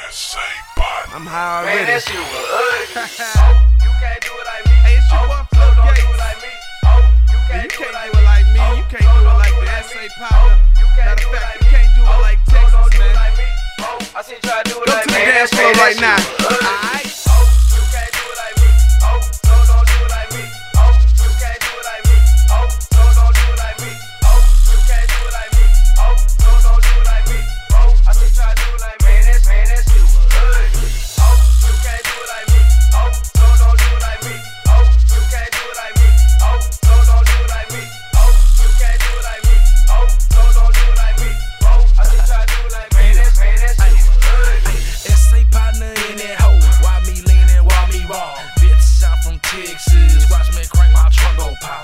I'm high already. Man, that shit was ugly. You can't do it like me. Hey, it's your boy Flo Don't Gates. do it like me. You can't do it like me. You can't do it like the SA partner. Matter of fact, you can't do it like Texas, man. I see you try to do it Go like to the me. dance floor right now. Alright. You can't do it like me. Don't do it like me. You can't do it like me. Don't do it like me. You can't do it like me. Don't do it like me. I see you try to do it like me. Man, that shit was ugly. You can't do it like me. Don't do it like me. You can't do it like me. Don't do it like me. You can't do it like me. Don't do it like me. I see you try to do it like me. Man, that shit was ugly. SA partner in that hoe. Why me leanin', why me raw? Bitch, I'm from Texas. Watch me crank my truck go pop.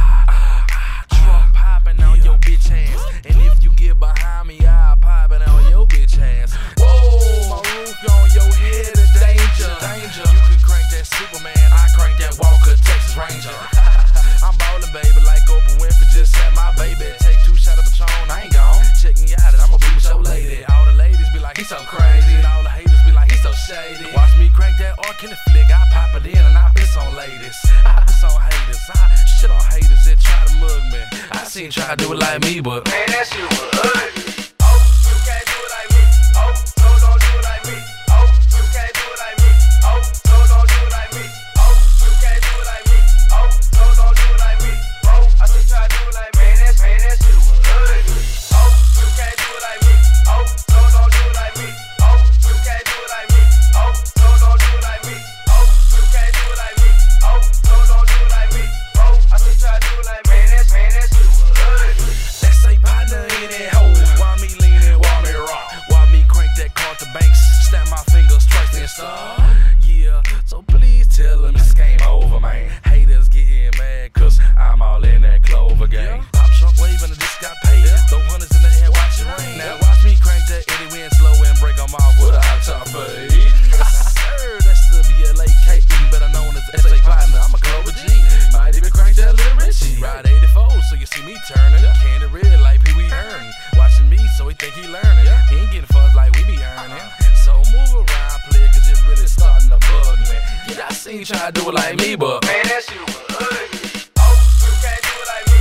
Truck poppin' on your bitch ass. And if you get behind me, I'll pop it on your bitch ass. Whoa, my roof on your head is danger. You can crank that Superman, I crank that Walker Texas Ranger. I'm ballin', baby, like Oprah Winfrey just had my baby. Take 2 shots of Patron, I ain't gone. Check me out, and I'ma be with your lady. All the ladies be like, he's so crazy, and all the haters be like, he's so shady. Watch me crank that arc in the flick, I pop it in and I piss on ladies. I piss on haters, I shit on haters that try to mug me. I seen try to do it like me, but man, that shit was ugly. You can't do it like me. Don't do it like me. You can't do it like me. Don't do it like me. You can't do it like me. Don't do it like me. I see you try to do it like me. Man, that shit was ugly. You can't do it like me. Don't do it like me. You can't do it like me. Don't do it like me. You can't do it like me. Don't do it like me. I see you try to do it like me. Man, that shit was ugly. SA partner in that hoe. Why me leanin', why me rock? Why me crank that Carter Banks? Snap my fingers twice and stop. Yeah, so please tell them it's game over, man. Haters getting mad cause I'm all in that Clover gang. Pop truck waving and this got paid. Throw hundreds in the air, watch it rain. Now watch me crank that Eddie Winslow and break them off with a hot top fade. Yes, sir, that's the BLAKE, better known as SA partner. I'm a Clover G. Might even crank that Lil Richie. Ride 84, so you see me turning. Candy red like Pee Wee Herman. Watching me, so he think he learning. He ain't getting funds like we be earning. So move around, player, cause it really starting to bug me. Yeah, I seen you try to do it like me, but man, that shit was ugly. You can't do it like me.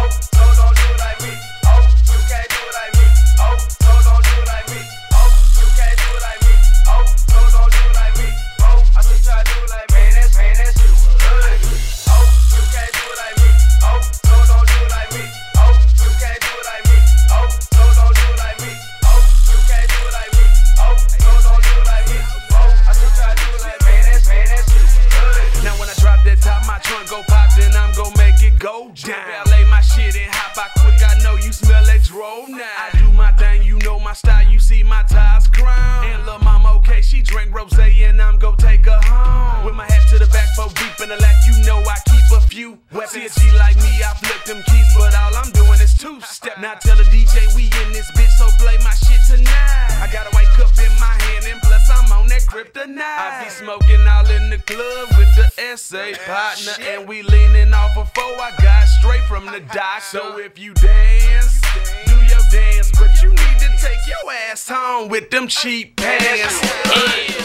Don't do it like me. You can't do it like me. Don't do it like me. You can't do it like me. Don't do it like me. I see you try to do it like me. Man, that shit was ugly. You can't do it like me. Don't do it like me. You can't do it like me. Don't do it like me. You can't do it like me. Don't do it like me. I see you try to do it like me. Man, that shit was ugly. Now when I drop that top, my trunk go pop, then I'm gon' make it go down. Lay my shit and hop out quick, I know you smell that dro now. I do my thing, you know my style, you see my ties crown. And lil' mama, okay, she drink rosé and I'm gon' take her home. With my hat to the back, 4 deep in the lap, you know I keep a few weapons. See a G like me, I flip them keys, but all I'm doing is 2-step. Now tell the DJ we in this bitch, so play my shit tonight. I got a white cup in my hand and plus I'm on that kryptonite. I be smoking all in the club with the SA partner, and we leaning off a 4 I got straight from the dock. So if you dance, do your dance, but you need to take your ass home with them cheap pants. Yeah.